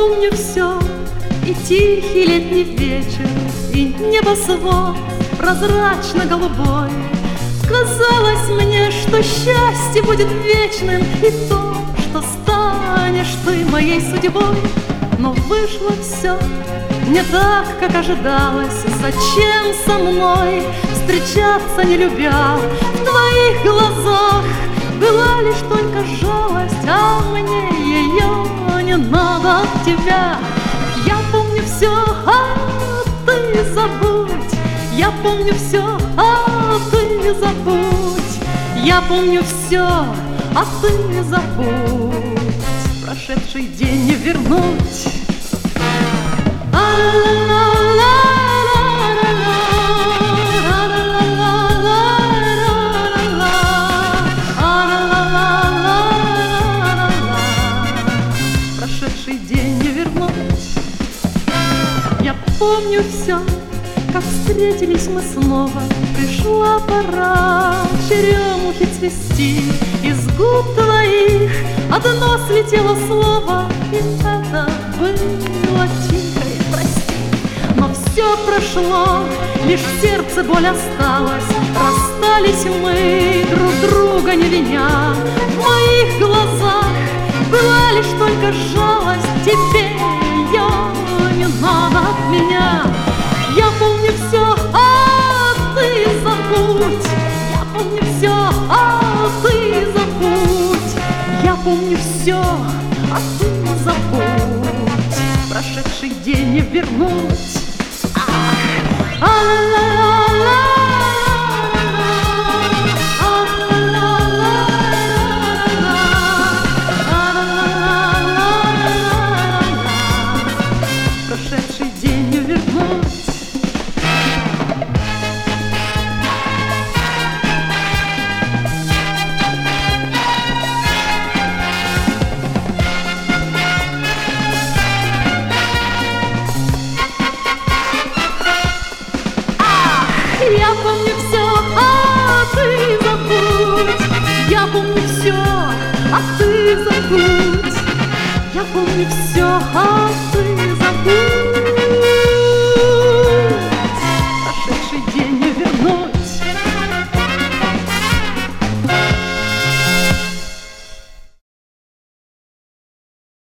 помню все, и тихий летний вечер, и небосвод прозрачно-голубой. Казалось мне, что счастье будет вечным, и то, что станешь ты моей судьбой. Но вышло все не так, как ожидалось. Зачем со мной встречаться, не любя? В твоих глазах была лишь только жалость, а мне ее не надо от тебя. Я помню все, а ты забудь. Я помню все, а ты забудь. Я помню все, а ты забудь. Прошедший день не вернуть. Прошедший день не вернуть. Я помню все, как встретились мы снова. Пришла пора черемухи цвести. Из губ твоих одно слетело слово, и это было тихое прости. Но все прошло, лишь в сердце боль осталась. Расстались мы, друг друга не виня. В моих глазах была лишь только жалость. Тебе ее не надо от меня. Я помню все, а ты забудь. Я помню все, а ты забудь. Я помню все, а ты забудь. Прошедший день не вернуть. Прошедший день не вернуть. Я